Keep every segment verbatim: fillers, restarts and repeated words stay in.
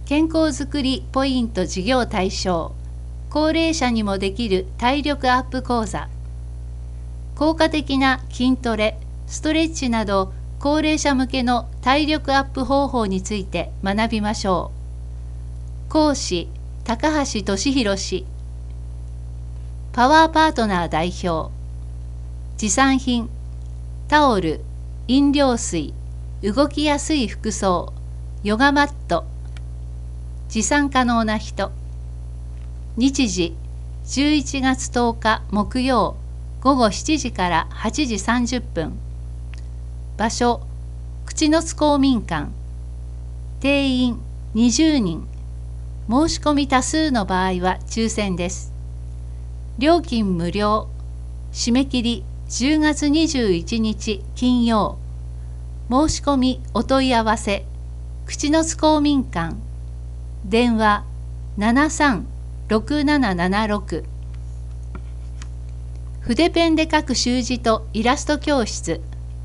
健康づくりポイント事業対象、高齢者にもできる体力アップ講座。効果的な筋トレ、ストレッチなど高齢者向けの体力アップ方法について学びましょう。講師、高橋俊弘氏。パワーパートナー代表。持参品、タオル、飲料水、動きやすい服装、ヨガマット。持参可能な人。日時、じゅういちがつとおか木曜、ごごしちじからはちじさんじゅっぷん。場所、口之津公民館。定員にじゅうにん。申し込み多数の場合は抽選です。料金無料。締め切りじゅうがつにじゅういちにち金曜。申し込みお問い合わせ、口之津公民館。電話ななさんろくななななろく。筆ペンで書く習字とイラスト教室。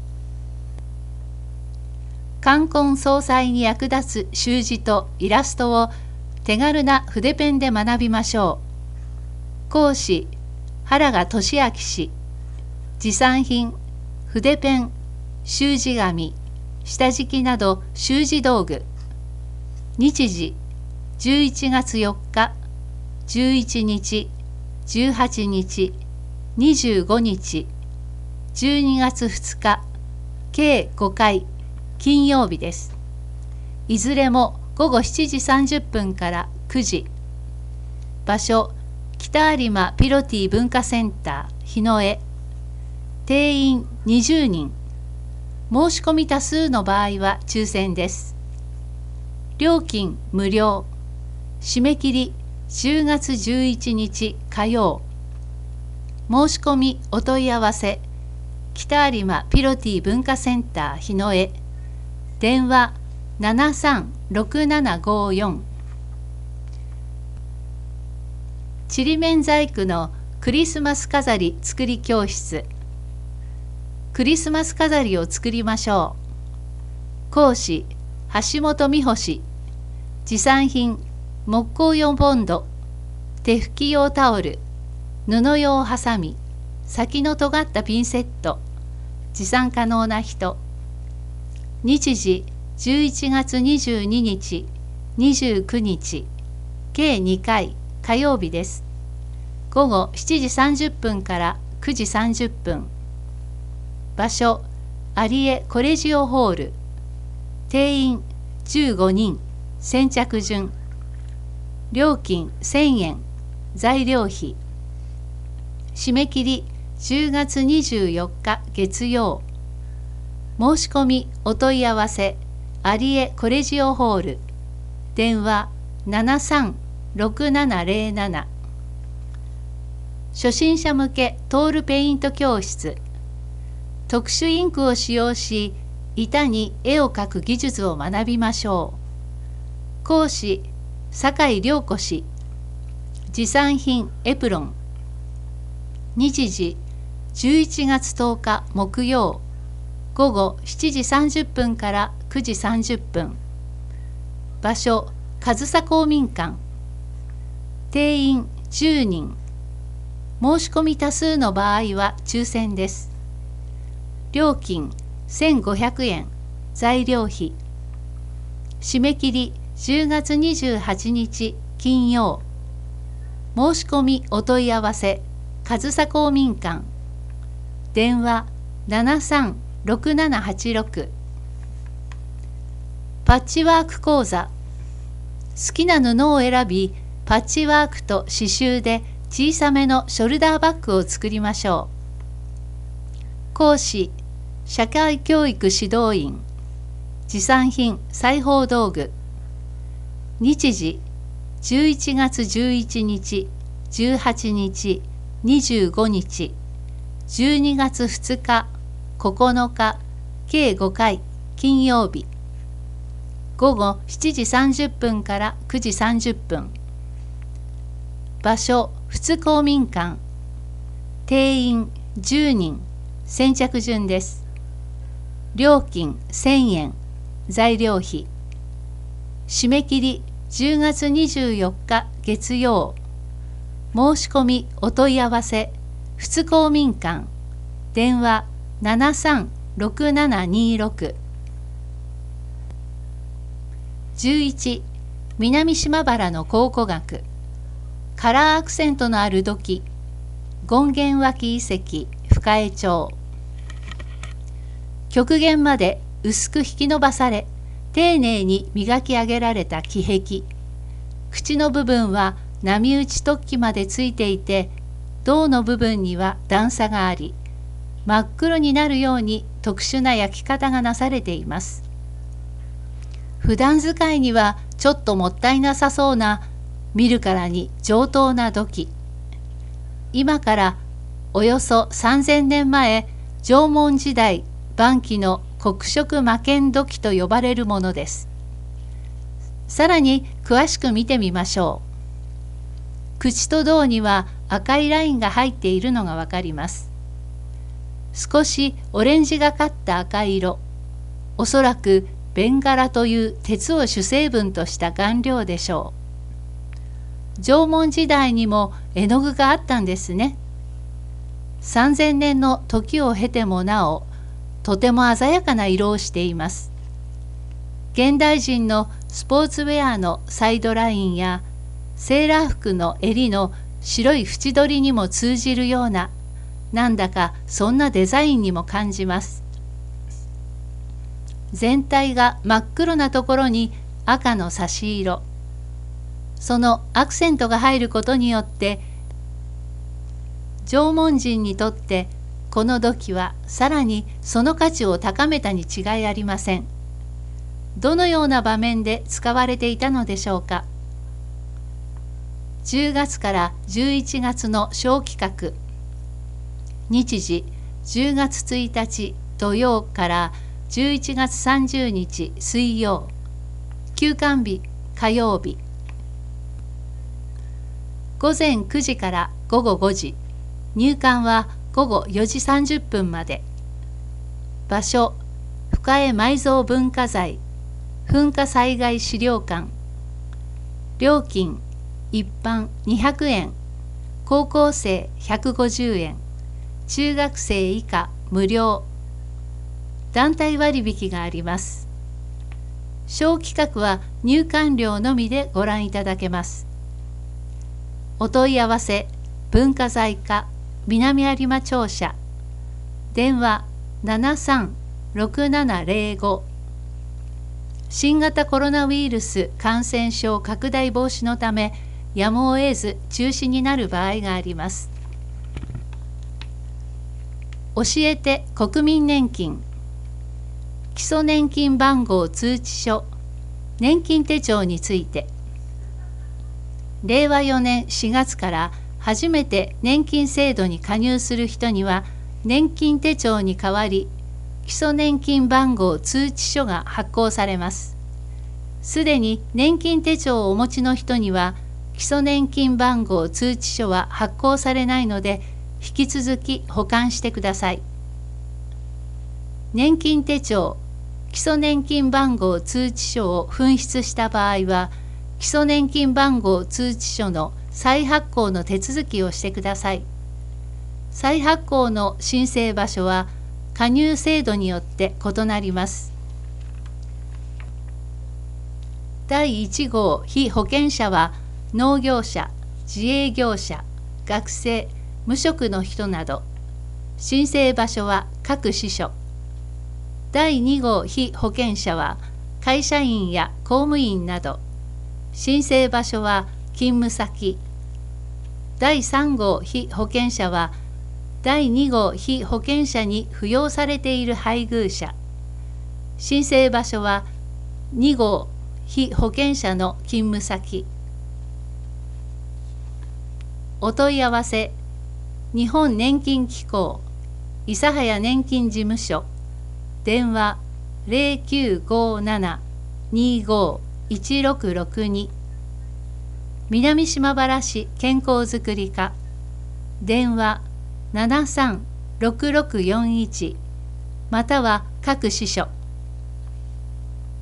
冠婚葬祭に役立つ習字とイラストを手軽な筆ペンで学びましょう。講師、原賀俊明氏。持参品、筆ペン、習字紙、下敷きなど習字道具。日時、じゅういちがつよっか、じゅういちにち、じゅうはちにち、にじゅうごにち、じゅうにがつふつか、計ごかい、金曜日です。いずれもごごしちじさんじゅっぷんからくじ。場所、北有馬ピロティ文化センター日の絵。定員にじゅうにん。申し込み多数の場合は抽選です。料金無料。締め切りじゅうがつじゅういちにち火曜。申し込みお問い合わせ、北有馬ピロティ文化センター日の絵。電話ななさんろくななごよん。ちりめん細工のクリスマス飾り作り教室。クリスマス飾りを作りましょう。講師、橋本美穂氏。持参品、木工用ボンド、手拭き用タオル、布用ハサミ、先の尖ったピンセット。持参可能な人。日時、じゅういちがつにじゅうににち、にじゅうくにち、計にかい、火曜日です。ごごしちじさんじゅっぷんからくじさんじゅっぷん。場所、有江コレジオホール。定員じゅうごにん、先着順。料金せんえん、材料費。締め切りじゅうがつにじゅうよっか月曜。申し込みお問い合わせ、有江コレジオホール。電話ななさんろくななぜろなな。初心者向けトールペイント教室。特殊インクを使用し、板に絵を描く技術を学びましょう。講師、酒井良子氏。持参品エプロン。日時、じゅういちがつとおか木曜、ごごしちじさんじゅっぷんからくじさんじゅっぷん。場所、上総公民館。定員じゅうにん。申し込み多数の場合は抽選です。料金せんごひゃくえん、材料費。締め切りじゅうがつにじゅうはちにち金曜。申し込みお問い合わせ、上総公民館。電話ななさんろくななはちろく。パッチワーク講座。好きな布を選び、パッチワークと刺繍で小さめのショルダーバッグを作りましょう。講師、社会教育指導員。持参品裁縫道具。日時、じゅういちがつじゅういちにち、じゅうはちにち、にじゅうごにち、じゅうにがつふつか、ここのか、計ごかい、金曜日。ごごしちじさんじゅっぷんからくじさんじゅっぷん。場所、富津公民館。定員じゅうにん、先着順です。料金せんえん、材料費。締め切りじゅうがつにじゅうよっか月曜。申し込みお問い合わせふつ公民館電話 ななさんろくななにろく。じゅういち南島原の考古学カラーアクセントのある土器権現脇遺跡深江町。極限まで薄く引き伸ばされ丁寧に磨き上げられた木壁。口の部分は波打ち突起までついていて、胴の部分には段差があり、真っ黒になるように特殊な焼き方がなされています。普段使いにはちょっともったいなさそうな、見るからに上等な土器。今からおよそさんぜんねんまえ、縄文時代晩期の黒色魔剣土器と呼ばれるものです。さらに詳しく見てみましょう。口と胴には赤いラインが入っているのがわかります。少しオレンジがかった赤色、おそらくベンガラという鉄を主成分とした顔料でしょう。縄文時代にも絵の具があったんですね。さんぜんねんの時を経てもなお、とても鮮やかな色をしています。現代人のスポーツウェアのサイドラインやセーラー服の襟の白い縁取りにも通じるような、なんだかそんなデザインにも感じます。全体が真っ黒なところに赤の差し色。そのアクセントが入ることによって、縄文人にとってこの土器はさらにその価値を高めたに違いありません。どのような場面で使われていたのでしょうか。じゅうがつからじゅういちがつの小企画。日時じゅうがつついたち土曜からじゅういちがつさんじゅうにち水曜。休館日火曜日。ごぜんくじからごごごじ。入館はごごよじさんじゅっぷんまで。場所深江埋蔵文化財噴火災害資料館。料金一般にひゃくえん、高校生ひゃくごじゅうえん、中学生以下無料。団体割引があります。小企画は入館料のみでご覧いただけます。お問い合わせ文化財課南有馬庁舎電話 ななさんろくななぜろご。 新型コロナウイルス感染症拡大防止のためやむを得ず中止になる場合があります。教えて国民年金基礎年金番号通知書年金手帳について、れいわよねんしがつから初めて年金制度に加入する人には年金手帳に代わり基礎年金番号通知書が発行されます。すでに年金手帳をお持ちの人には基礎年金番号通知書は発行されないので引き続き保管してください。年金手帳基礎年金番号通知書を紛失した場合は基礎年金番号通知書の再発行の手続きをしてください。再発行の申請場所は加入制度によって異なります。だいいち号被保険者は農業者、自営業者、学生、無職の人など。申請場所は各支所。だいに号被保険者は会社員や公務員など。申請場所は勤務先。だいさん号被保険者はだいに号被保険者に扶養されている配偶者。申請場所はに号被保険者の勤務先。お問い合わせ日本年金機構諫早年金事務所電話 ゼロきゅうごなな にご いちろくろくに。南島原市健康づくり課電話 ななさんろくろくよんいち または各支所